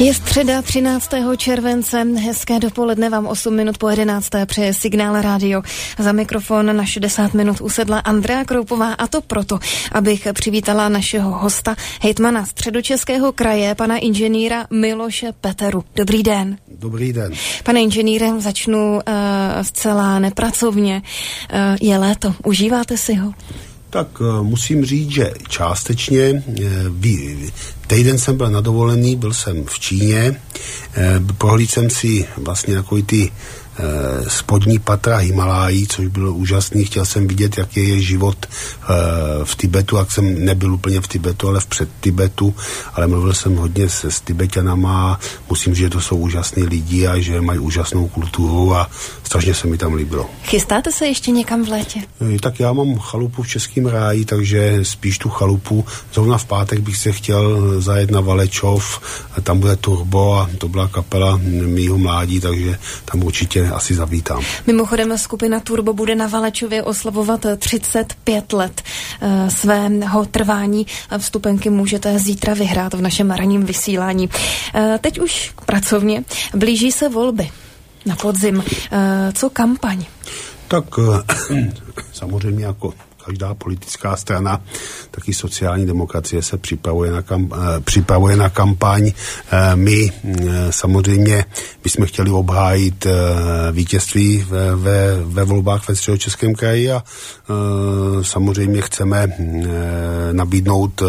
Je středa 13. července, hezké dopoledne vám 8 minut po 11. přeje Signál rádio. Za mikrofon na 60 minut usedla Andrea Kroupová, a to proto, abych přivítala našeho hosta, hejtmana Středočeského kraje, pana inženýra Miloše Peteru. Dobrý den. Dobrý den. Pane inženýre, začnu zcela nepracovně. Je léto, užíváte si ho? Tak musím říct, že částečně. Týden jsem byl nadovolený, byl jsem v Číně, prohlídl jsem si vlastně takový ty spodní patra Himalájí, což bylo úžasný. Chtěl jsem vidět, jaký je život v Tibetu, jak jsem nebyl úplně v Tibetu, ale v předtibetu, ale mluvil jsem hodně s Tibeťanama a musím říct, že to jsou úžasní lidi a že mají úžasnou kulturu a strašně se mi tam líbilo. Chystáte se ještě někam v létě? Tak já mám chalupu v Českém ráji, takže spíš tu chalupu. Zrovna v pátek bych se chtěl zajet na Valečov, tam bude Turbo a to byla kapela mýho mládí, takže tam určitě asi zavítám. Mimochodem skupina Turbo bude na Valečově oslavovat 35 let svého trvání. Vstupenky můžete zítra vyhrát v našem ranním vysílání. Teď už pracovně. Blíží se volby na podzim. Co kampaň? Tak samozřejmě jako každá politická strana, taky sociální demokracie se připravuje na kampaň. My samozřejmě bychom chtěli obhájit vítězství ve volbách ve Středočeském kraji a samozřejmě chceme nabídnout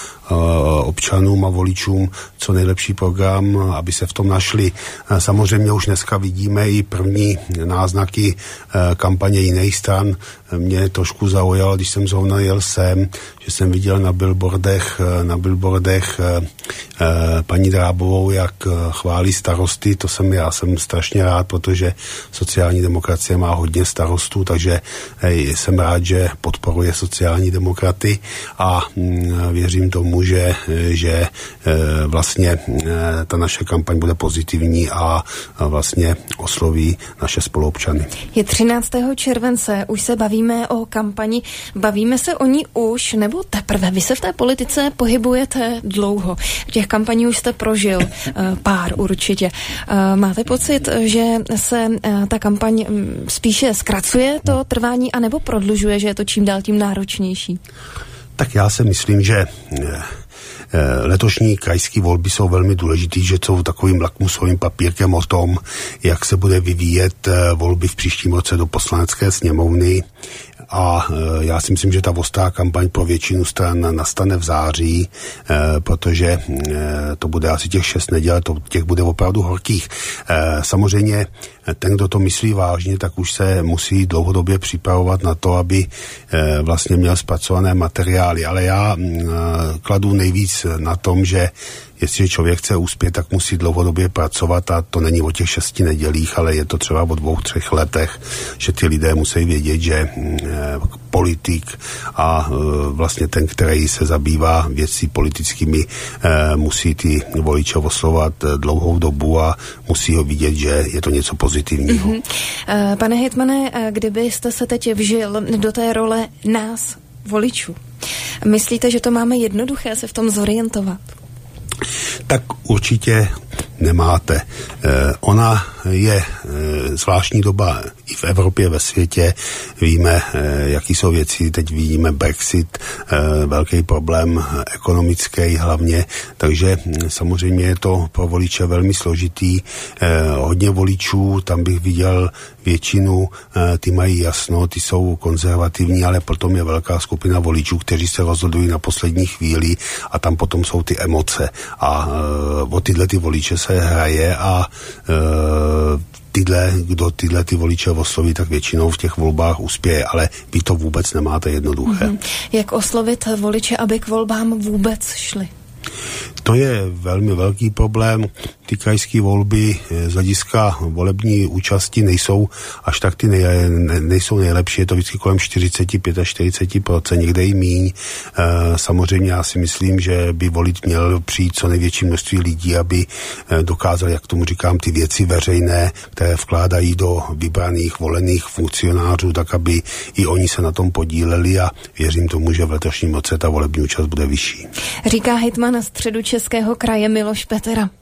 občanům a voličům co nejlepší program, aby se v tom našli. Samozřejmě už dneska vidíme i první náznaky kampaně jiných stran. Mě trošku zaujalo, když jsem zrovna jel sem, že jsem viděl na billboardech paní Drábovou, jak chválí starosty. Já jsem strašně rád, protože sociální demokracie má hodně starostů, takže jsem rád, že podporuje sociální demokraty a věřím tomu, že vlastně ta naše kampaň bude pozitivní a vlastně osloví naše spoluobčany. Je 13. července, už se bavíme o kampani. Bavíme se o ní už, nebo teprve? Vy se v té politice pohybujete dlouho. Těch kampaní už jste prožil pár určitě. Máte pocit, že se ta kampaň spíše zkracuje to trvání, anebo prodlužuje, že je to čím dál tím náročnější? Tak já si myslím, že letošní krajské volby jsou velmi důležitý, že jsou takovým lakmusovým papírkem o tom, jak se bude vyvíjet volby v příštím roce do Poslanecké sněmovny. A já si myslím, že ta ostrá kampaň pro většinu stran nastane v září, protože to bude asi těch 6 neděl, těch bude opravdu horkých. Samozřejmě ten, kdo to myslí vážně, tak už se musí dlouhodobě připravovat na to, aby vlastně měl zpracované materiály. Ale já kladu nejvíc na tom, že jestliže člověk chce uspět, tak musí dlouhodobě pracovat a to není o těch 6 nedělích, ale je to třeba o 2-3 letech, že ty lidé musí vědět, že politik a vlastně ten, který se zabývá věcí politickými, musí ty voliče oslovovat dlouhou dobu a musí ho vidět, že je to něco pozitivního. Pane hejtmane, kdybyste se teď vžil do té role nás, voličů, myslíte, že to máme jednoduché se v tom zorientovat? Tak určitě nemáte. Ona je zvláštní doba i v Evropě, ve světě. Víme, jaký jsou věci. Teď vidíme Brexit, velký problém ekonomický hlavně, takže samozřejmě je to pro voliče velmi složitý. Hodně voličů, tam bych viděl většinu, ty mají jasno, ty jsou konzervativní, ale potom je velká skupina voličů, kteří se rozhodují na poslední chvíli a tam potom jsou ty emoce. A o tyhle ty voliče se hraje a kdo tyhle ty voliče osloví, tak většinou v těch volbách uspěje, ale vy to vůbec nemáte jednoduché. Jak oslovit voliče, aby k volbám vůbec šli? To je velmi velký problém. Ty krajské volby z hlediska volební účasti nejsou až tak nejsou nejlepší. Je to vždycky kolem 45-40%, někde i míň. Samozřejmě já si myslím, že by volit měl přijít co největší množství lidí, aby dokázali, jak tomu říkám, ty věci veřejné, které vkládají do vybraných volených funkcionářů, tak aby i oni se na tom podíleli a věřím tomu, že v letošním roce ta volební účast bude vyšší. Říká hejtman Středočeského kraje Miloš Petera.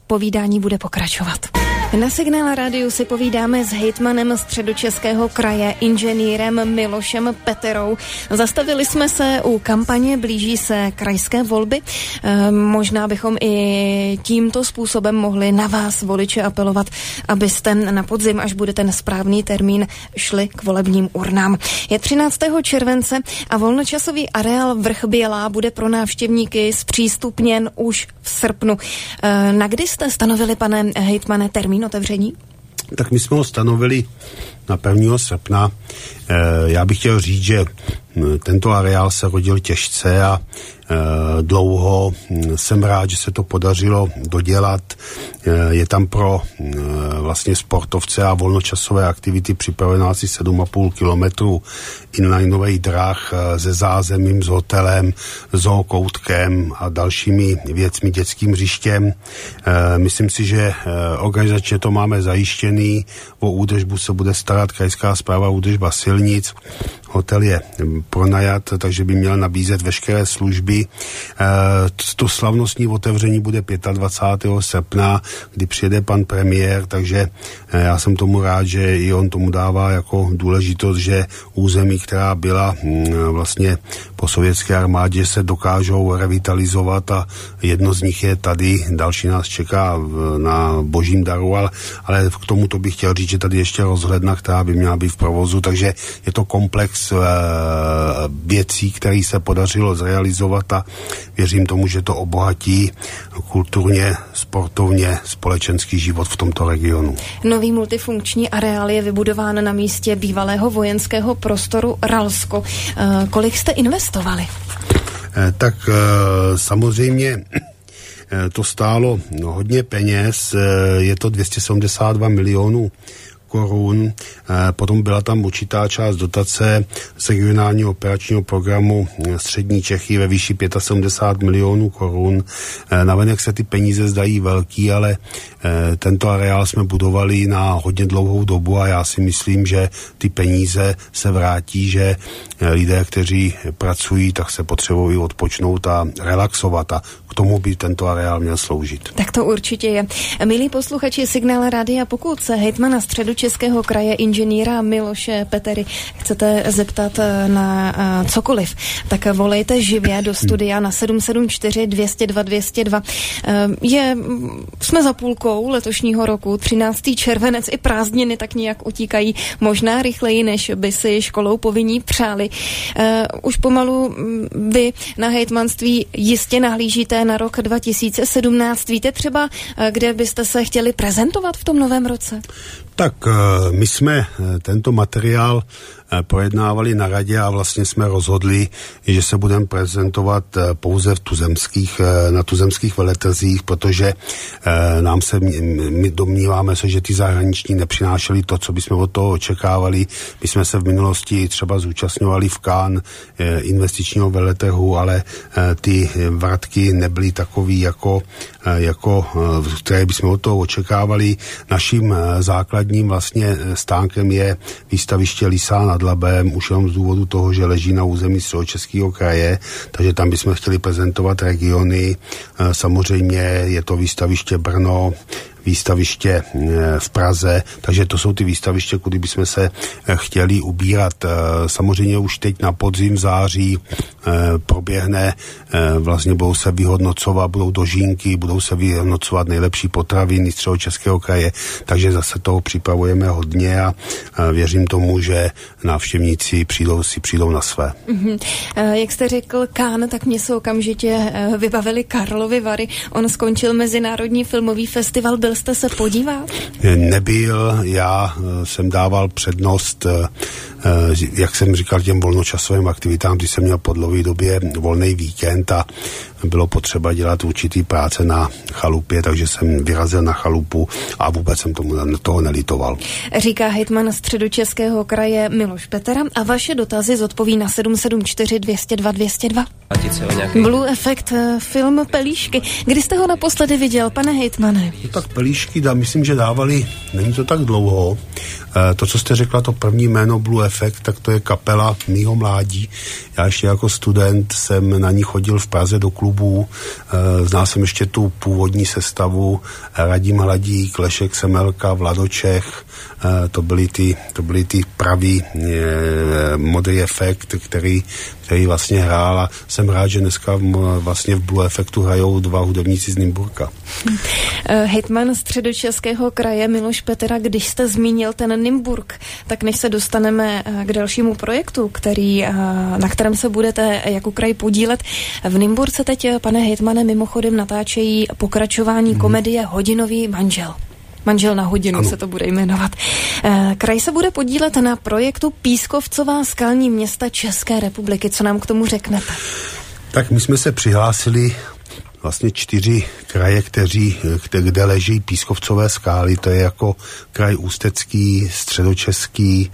povídání bude pokračovat. Na Signál rádiu si povídáme s hejtmanem Středočeského kraje, inženýrem Milošem Peterou. Zastavili jsme se u kampaně, blíží se krajské volby. Možná bychom i tímto způsobem mohli na vás, voliče, apelovat, abyste na podzim, až bude ten správný termín, šli k volebním urnám. Je 13. července a volnočasový areál Vrch Bělá bude pro návštěvníky zpřístupněn už v srpnu. Na kdy jste stanovili, pane hejtmane, termín otevření? Tak my jsme ho stanovili na 1. srpna. Já bych chtěl říct, že tento areál se rodil těžce a dlouho. Jsem rád, že se to podařilo dodělat. Je tam pro vlastně sportovce a volnočasové aktivity připraveno asi 7,5 kilometrů inlineových drah se zázemím, s hotelem, zookoutkem a dalšími věcmi, dětským hřištěm. Myslím si, že organizačně to máme zajištěný. O údržbu se bude starat krajská správa údržba silnic. Hotel je pronajat, takže by měl nabízet veškeré služby. To slavnostní otevření bude 25. srpna, kdy přijede pan premiér, takže já jsem tomu rád, že i on tomu dává jako důležitost, že území, která byla vlastně po sovětské armádě, se dokážou revitalizovat a jedno z nich je tady, další nás čeká na Božím daru, ale k tomuto bych chtěl říct, že tady ještě rozhledna, která by měla být v provozu, takže je to komplex věcí, které se podařilo zrealizovat a věřím tomu, že to obohatí kulturně, sportovně, společenský život v tomto regionu. Nový multifunkční areál je vybudován na místě bývalého vojenského prostoru Ralsko. Kolik jste investovali? Tak samozřejmě to stálo hodně peněz, je to 272 milionů korun, potom byla tam určitá část dotace z regionálního operačního programu Střední Čechy ve výši 75 milionů korun. Navenek se ty peníze zdají velký, ale tento areál jsme budovali na hodně dlouhou dobu a já si myslím, že ty peníze se vrátí, že lidé, kteří pracují, tak se potřebují odpočnout a relaxovat a k tomu by tento areál měl sloužit. Tak to určitě je. Milí posluchači Signál rádia, pokud se hejtmana Středočeského kraje inženýra Miloše Petery chcete zeptat na cokoliv, tak volejte živě do studia na 774 202 202. Jsme za půlkou letošního roku, 13. červenec, i prázdniny tak nějak utíkají, možná rychleji, než by si školou povinní přáli. Už pomalu vy na hejtmanství jistě nahlížíte na rok 2017. Víte třeba, kde byste se chtěli prezentovat v tom novém roce? Tak my jsme tento materiál projednávali na radě a vlastně jsme rozhodli, že se budeme prezentovat pouze na tuzemských veletrzích, protože my domníváme se, že ty zahraniční nepřinášely to, co bychom od toho očekávali. My jsme se v minulosti třeba zúčastňovali v Cannes investičního veletrhu, ale ty vratky nebyly takový, jako které bychom od toho očekávali. Naším základním vlastně stánkem je výstaviště Lysá nad Labem, už jenom z důvodu toho, že leží na území Středočeského kraje, takže tam bychom chtěli prezentovat regiony. Samozřejmě je to výstaviště Brno, výstaviště v Praze, takže to jsou ty výstaviště, kudy bychom se chtěli ubírat. Samozřejmě už teď na podzim v září proběhne, vlastně budou se vyhodnocovat, budou dožínky, budou se vyhodnocovat nejlepší potraviny Středočeského kraje, takže zase toho připravujeme hodně a věřím tomu, že návštěvníci přijdou na své. Jak jste řekl Cannes, tak mě se okamžitě vybavili Karlovy Vary. On skončil Mezinárodní filmový festival. Byl jste se podívat? Nebyl, já jsem dával přednost, jak jsem říkal, těm volnočasovým aktivitám, když jsem měl po dlouhé době volný víkend a bylo potřeba dělat určitý práce na chalupě, takže jsem vyrazil na chalupu a vůbec jsem toho nelitoval. Říká hejtman Středočeského kraje Miloš Petera a vaše dotazy zodpoví na 774 202 202. Blue Effect, film Pelíšky. Kdy jste ho naposledy viděl, pane hejtmane? Tak Pelíšky, myslím, že dávali, není to tak dlouho. To, co jste řekla, to první jméno Blue Blue Effect, tak to je kapela mýho mládí. Já ještě jako student jsem na ní chodil v Praze do klubů, znal jsem ještě tu původní sestavu, Radim Hladík, Lešek Semelka, Vladočech, to byly ty pravý Modrý efekt, který vlastně hrál, a jsem rád, že dneska vlastně v Blue Effectu hrajou dva hudebníci z Nymburka. Hejtman Středočeského kraje Miloš Petera, když jste zmínil ten Nymburk, tak než se dostaneme k dalšímu projektu, na kterém se budete jako kraj podílet, v Nymburce teď, pane hejtmane, mimochodem natáčejí pokračování komedie Hodinový manžel. Manžel na hodinu, ano. Se to bude jmenovat. Kraj se bude podílet na projektu Pískovcová skalní města České republiky. Co nám k tomu řeknete? Tak my jsme se přihlásili vlastně 4 kraje, kde leží pískovcové skály. To je jako kraj Ústecký, Středočeský,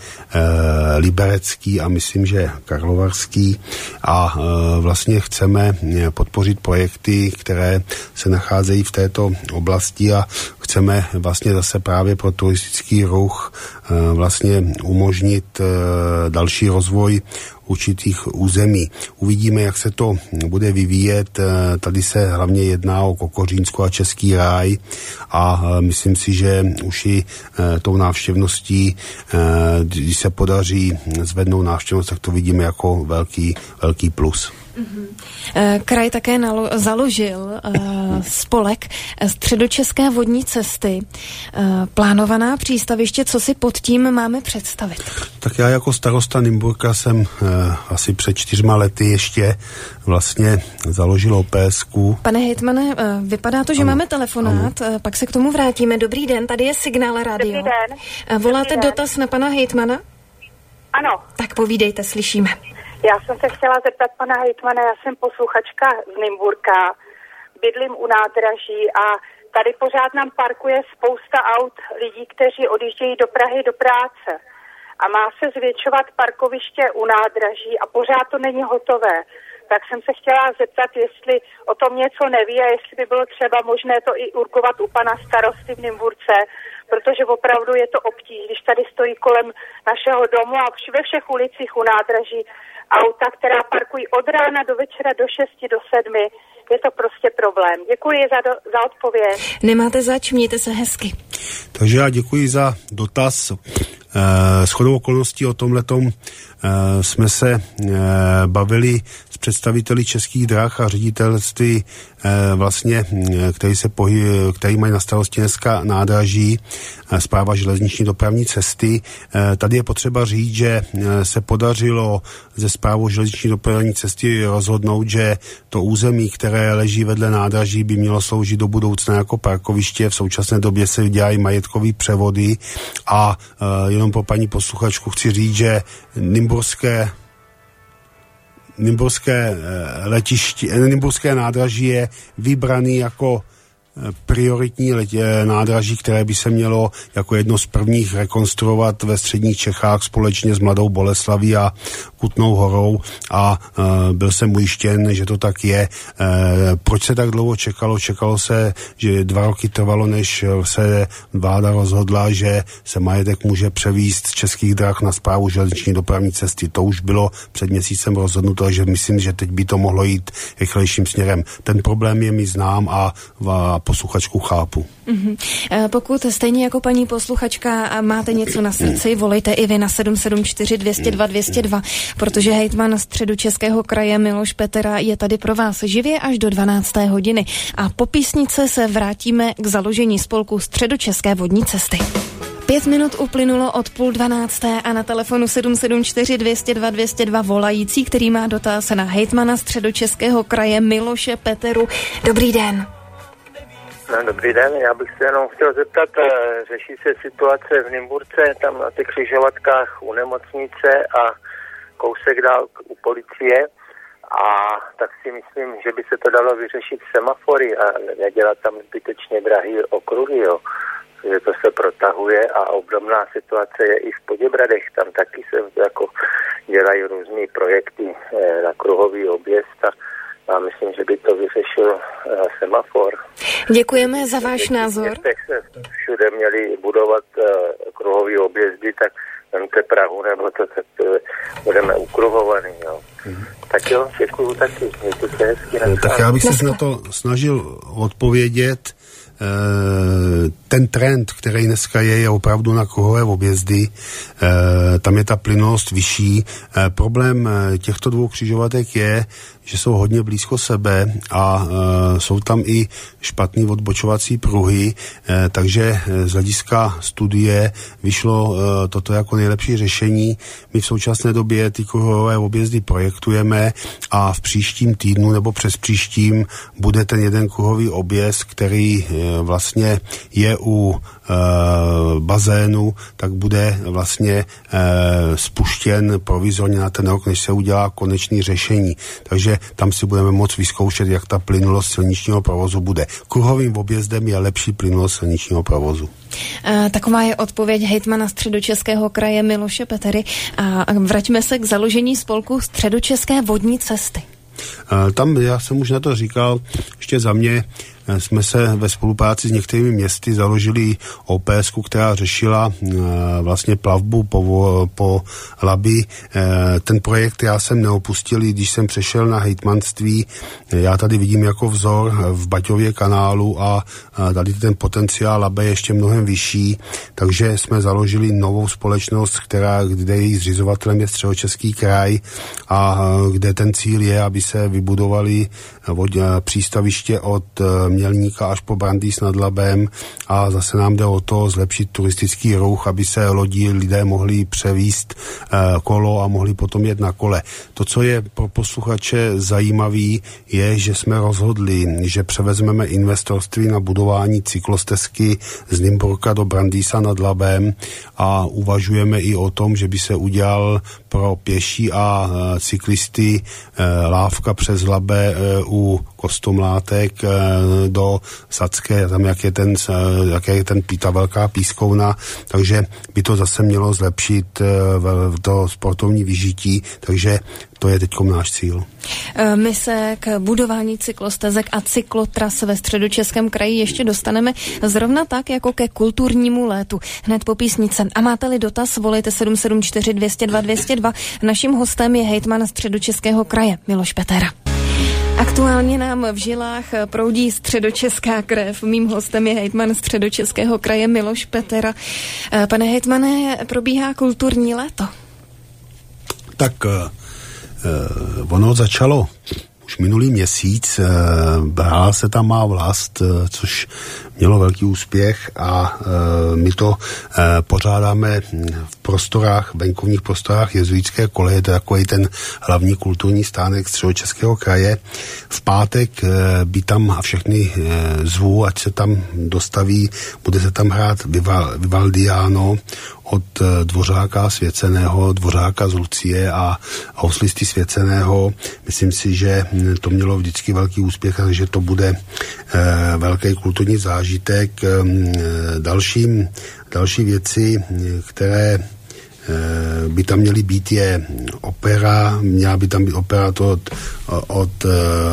Liberecký a myslím, že Karlovarský. A vlastně chceme podpořit projekty, které se nacházejí v této oblasti, a chceme vlastně zase právě pro turistický ruch vlastně umožnit další rozvoj určitých území. Uvidíme, jak se to bude vyvíjet. Tady se hlavně jedná o Kokořínsko a Český ráj a myslím si, že už i tou návštěvností, když se podaří zvednout návštěvnost, tak to vidíme jako velký plus. Kraj také založil spolek Středočeské vodní cesty. Plánovaná přístaviště, co si pod tím máme představit? Tak já jako starosta Nymburka jsem asi před 4 lety ještě vlastně založil OPS-ku. Pane hejtmane, vypadá to, že máme telefonát, pak se k tomu vrátíme. Dobrý den, tady je Signál Radio. Dobrý den. Voláte dotaz na pana hejtmana? Ano. Tak povídejte, slyšíme. Já jsem se chtěla zeptat pana hejtmana, já jsem posluchačka z Nymburka, bydlím u nádraží a tady pořád nám parkuje spousta aut lidí, kteří odjíždějí do Prahy do práce. A má se zvětšovat parkoviště u nádraží a pořád to není hotové. Tak jsem se chtěla zeptat, jestli o tom něco neví a jestli by bylo třeba možné to i urgovat u pana starosty v Nymburce, protože opravdu je to obtíž, když tady stojí kolem našeho domu a ve všech ulicích u nádraží auta, která parkují od rána do večera do 6, do 7. Je to prostě problém. Děkuji za odpověď. Nemáte zač, mějte se hezky. Takže já děkuji za dotaz. Shodou okolností o tomhletom jsme se bavili s představiteli Českých drah a ředitelství vlastně, který mají na starosti dneska nádraží, Správa železniční dopravní cesty. Tady je potřeba říct, že se podařilo ze Správou železniční dopravní cesty rozhodnout, že to území, které leží vedle nádraží, by mělo sloužit do budoucna jako parkoviště. V současné době se dělají majetkový převody a jenom pro paní posluchačku chci říct, že Nymburské nádraží je vybraný jako prioritní nádraží, které by se mělo jako jedno z prvních rekonstruovat ve středních Čechách společně s Mladou Boleslaví a Kutnou Horou a byl jsem ujištěn, že to tak je. Proč se tak dlouho čekalo? Čekalo se, že 2 roky trvalo, než se vláda rozhodla, že se majetek může převízt z Českých drah na Správu železniční dopravní cesty. To už bylo před měsícem rozhodnuto, že myslím, že teď by to mohlo jít rychlejším směrem. Ten problém je mi znám a posluchačku chápu. Pokud stejně jako paní posluchačka máte něco na srdci, volejte i vy na 774 202 202, protože hejtman Středočeského kraje Miloš Petera je tady pro vás živě až do 12. hodiny. A po písnice se vrátíme k založení spolku Středočeské vodní cesty. 5 minut uplynulo od 11:30 a na telefonu 774 202 202 volající, který má dotaz na hejtmana Středočeského kraje Miloše Peteru. Dobrý den. Dobrý den, já bych se jenom chtěl zeptat, řeší se situace v Nymburce, tam na těch křižovatkách u nemocnice a kousek dál u policie, a tak si myslím, že by se to dalo vyřešit semafory a nedělat tam zbytečně drahý okruhy, jo. Že to se protahuje a obdobná situace je i v Poděbradech, tam taky se jako dělají různý projekty na kruhový objezd a myslím, že by to vyřešil semafor. Děkujeme za váš názor. Se všude měli budovat kruhový objezdy, tak vemte Prahu, nebo to tak budeme ukruhovaný, jo. Tak jo, děkuju taky, mějte se hezky. Tak já bych se na to snažil odpovědět. Ten trend, který dneska je opravdu na kruhové objezdy, tam je ta plynnost vyšší. Problém těchto dvou křižovatek je, že jsou hodně blízko sebe a jsou tam i špatný odbočovací pruhy, takže z hlediska studie vyšlo toto jako nejlepší řešení. My v současné době ty kruhové objezdy projektujeme a v příštím týdnu nebo přes příštím bude ten jeden kruhový objezd, který vlastně je u bazénu, tak bude vlastně spuštěn provizorně na ten rok, než se udělá konečný řešení. Takže tam si budeme moct vyzkoušet, jak ta plynulost silničního provozu bude. Kruhovým objezdem je lepší plynulost silničního provozu. Taková je odpověď hejtmana Středočeského kraje Miloše Petery. A vraťme se k založení spolku Středočeské vodní cesty. Tam, já jsem už na to říkal, ještě za mě jsme se ve spolupráci s některými městy založili OPS-ku, která řešila vlastně plavbu po Labi. Ten projekt já jsem neopustil, když jsem přešel na hejtmanství. Já tady vidím jako vzor v Baťově kanálu a tady ten potenciál Labe je ještě mnohem vyšší, takže jsme založili novou společnost, kde její zřizovatelem je Středočeský kraj a kde ten cíl je, aby se vybudovaly přístaviště od Mělníka až po Brandýs nad Labem a zase nám jde o to zlepšit turistický ruch, aby se lidé mohli převízt kolo a mohli potom jet na kole. To, co je pro posluchače zajímavý, je, že jsme rozhodli, že převezmeme investorství na budování cyklostezky z Nymburka do Brandýsa nad Labem a uvažujeme i o tom, že by se udělal pro pěší a cyklisty lávka přes Labe u Kostomlátek do Sadské, tam jak je ta velká pískovna, takže by to zase mělo zlepšit to sportovní vyžití, takže to je teďkom náš cíl. My se k budování cyklostezek a cyklotras ve Středočeském kraji ještě dostaneme zrovna tak, jako ke kulturnímu létu. Hned po písnice. A máte-li dotaz, volejte 774 202 202. Naším hostem je hejtman Středočeského kraje Miloš Petera. Aktuálně nám v žilách proudí středočeská krev. Mým hostem je hejtman Středočeského kraje Miloš Petera. Pane hejtmane, probíhá kulturní léto? Tak ono začalo už minulý měsíc, hrála se tam Má vlast, což mělo velký úspěch a my to pořádáme v prostorách, venkovních prostorách Jezuitské koleje, to je takový ten hlavní kulturní stánek Středočeského kraje. V pátek by tam a všechny zvu, ať se tam dostaví, bude se tam hrát Vivaldiano od Dvořáka Svěceného, Dvořáka z Lucie a houslisty Svěceného. Myslím si, že to mělo vždycky velký úspěch, takže to bude velký kulturní zážitek. Další věci, které by tam měly být, je opera. Měla by tam být opera od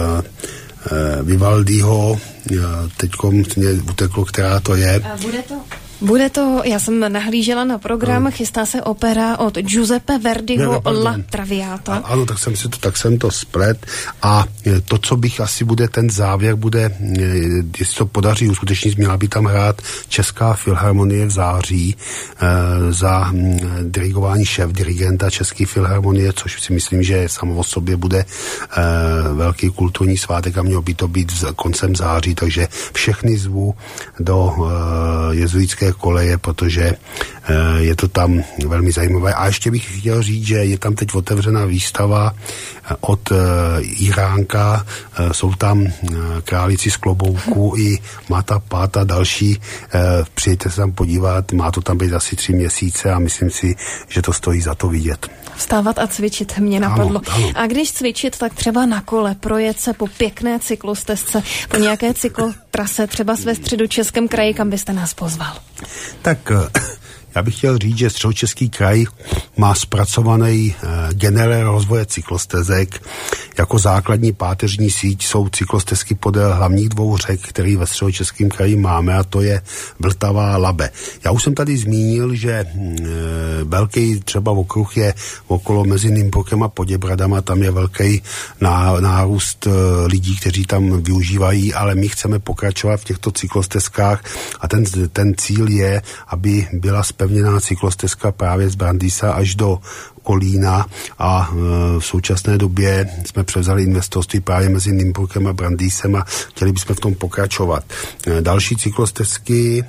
Vivaldiho. Teďko mě uteklo, která to je. A bude to, já jsem nahlížela na program, chystá se opera od Giuseppe Verdiho La Traviata. Ano, tak jsem to splet a to, co bych asi bude ten závěr, bude, jestli to podaří uskutečnit, měla by tam hrát Česká filharmonie v září za dirigování šéf-dirigenta České filharmonie, což si myslím, že samo o sobě bude velký kulturní svátek a mělo by to být koncem září, takže všechny zvu do Jezuitské koleje, protože je to tam velmi zajímavé. A ještě bych chtěl říct, že je tam teď otevřená výstava od Iránka, jsou tam Králici z klobouku i Mata Páta další. Přijďte se tam podívat, má to tam být asi 3 měsíce a myslím si, že to stojí za to vidět. Vstávat a cvičit mě napadlo. Ano. A když cvičit, tak třeba na kole, projet se po pěkné cyklostezce, po nějaké cyklotrase, třeba ve Středočeském kraji, kam byste nás pozval? Tak já bych chtěl říct, že Středočeský kraj má zpracovaný generér rozvoje cyklostezek. Jako základní páteřní síť jsou cyklostezky podél hlavních dvou řek, který ve Středočeském kraji máme, a to je Vltava a Labe. Já už jsem tady zmínil, že velký třeba okruh je okolo mezi Nymburkem a Poděbradama, tam je velký nárůst lidí, kteří tam využívají, ale my chceme pokračovat v těchto cyklostezkách a ten cíl je, aby byla zpevněná cyklostezka právě z Brandýsa až do Kolína, a v současné době jsme převzali investorství právě mezi Nymburkem a Brandýsem a chtěli bychom v tom pokračovat. Další cyklostezky,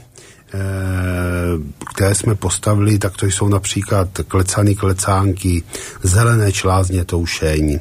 které jsme postavili, tak to jsou například Klecánky, Zelené Člázně Toušeň,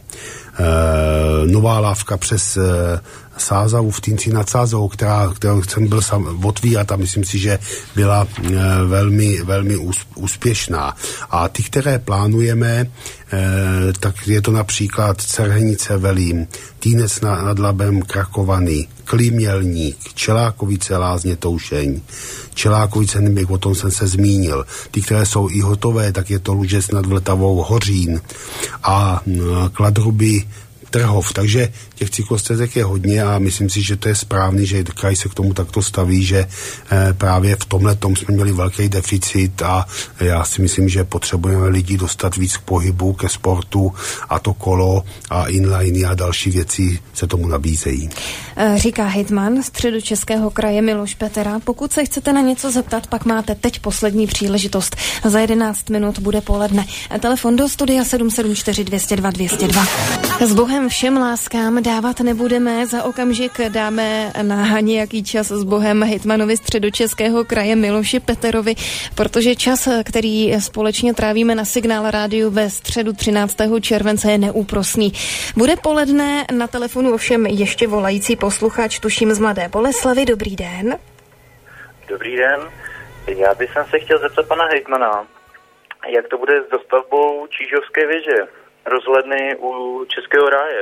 Nová Lávka přes Sázavu v Týnci nad Sázovou, kterou jsem byl otvírat a myslím si, že byla velmi, velmi úspěšná. A ty, které plánujeme, tak je to například Cerhenice Velím, Týnec nad Labem Krakovany, Klímělník, Čelákovice Lázně Toušeň, Čelákovice Nymburk, o tom jsem se zmínil. Ty, které jsou i hotové, tak je to Lužec nad Vltavou, Hořín a Kladruby, Trhov. Takže těch cyklostezek je hodně a myslím si, že to je správný, že kraj se k tomu takto staví, že právě v tomhletom jsme měli velký deficit a já si myslím, že potřebujeme lidi dostat víc k pohybu, ke sportu, a to kolo a inliny a další věci se tomu nabízejí. Říká hejtman Středočeského kraje Miloš Petera. Pokud se chcete na něco zeptat, pak máte teď poslední příležitost. Za 11 minut bude poledne. Telefon do studia 774 202 202. S Bohem všem láskám dávat nebudeme, za okamžik dáme na nějaký čas s Bohem hejtmanovi Středočeského kraje Miloši Peterovi, protože čas, který společně trávíme na Signál rádiu ve středu 13. července, je neúprosný. Bude poledne, na telefonu ovšem ještě volající posluchač, tuším z Mladé Boleslavi. Dobrý den. Dobrý den. Já bych se chtěl zeptat pana hejtmana, jak to bude s dostavbou Čížovské věže, rozhledny u Českého ráje.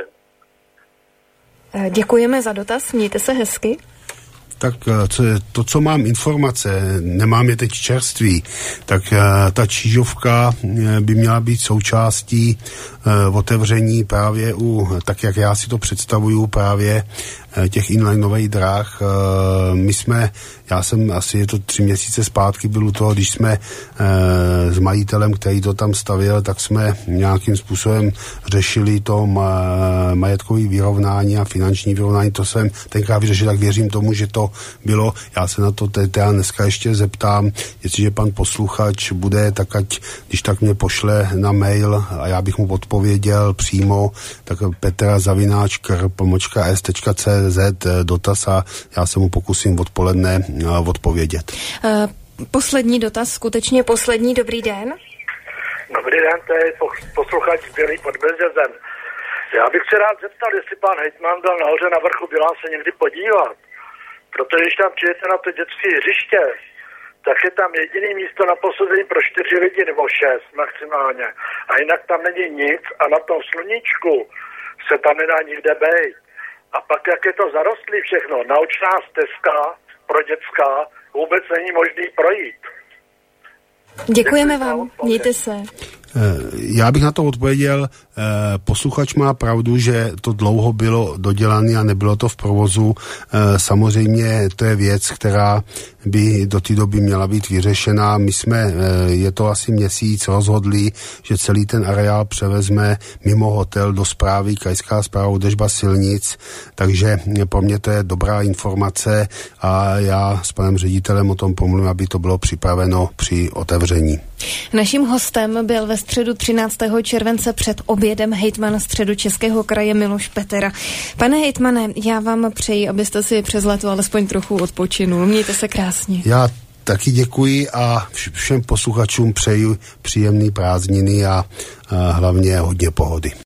Děkujeme za dotaz, mějte se hezky. Tak to, co mám informace, nemám je teď čerství, tak ta Čížovka by měla být součástí otevření právě tak jak já si to představuju, právě těch inlineových dráh. Já jsem asi, je to 3 měsíce zpátky, byl u toho, když jsme s majitelem, který to tam stavěl, tak jsme nějakým způsobem řešili to majetkové vyrovnání a finanční vyrovnání. To jsem tenkrát vyřešil, tak věřím tomu, že to bylo. Já se na to teda dneska ještě zeptám, jestliže pan posluchač bude, tak ať, když tak mě pošle na mail a já bych mu odpověděl přímo, tak petra@kr.s.cz dotaz a já se mu pokusím odpoledne odpovědět. Poslední dotaz, skutečně poslední. Dobrý den. Dobrý den, to je posluchač Bělý pod Bezdězem. Já bych se rád zeptal, jestli pan hejtman byl nahoře na vrchu Bělá se někdy podívat. Protože když tam přijete na to dětské hřiště, tak je tam jediný místo na posazení pro 4 lidi nebo 6 maximálně. A jinak tam není nic a na tom sluníčku se tam nedá nikde bejt. A pak, jak je to zarostlý všechno, naučná stezka pro dětská, vůbec není možný projít. Děkujeme vám, mějte se. Já bych na to odpověděl, posluchač má pravdu, že to dlouho bylo dodělané a nebylo to v provozu. Samozřejmě to je věc, která by do té doby měla být vyřešená. My jsme, je to asi měsíc, rozhodli, že celý ten areál převezme mimo hotel do správy, krajská správa údržba silnic, takže pro mě to je dobrá informace a já s panem ředitelem o tom pomluvím, aby to bylo připraveno při otevření. Naším hostem byl ve středu 13. července před obědem hejtman Středočeského kraje Miloš Petera. Pane hejtmane, já vám přeji, abyste si přes léto alespoň trochu odpočinul. Mějte se krásně. Já taky děkuji a všem posluchačům přeji příjemný prázdniny a hlavně hodně pohody.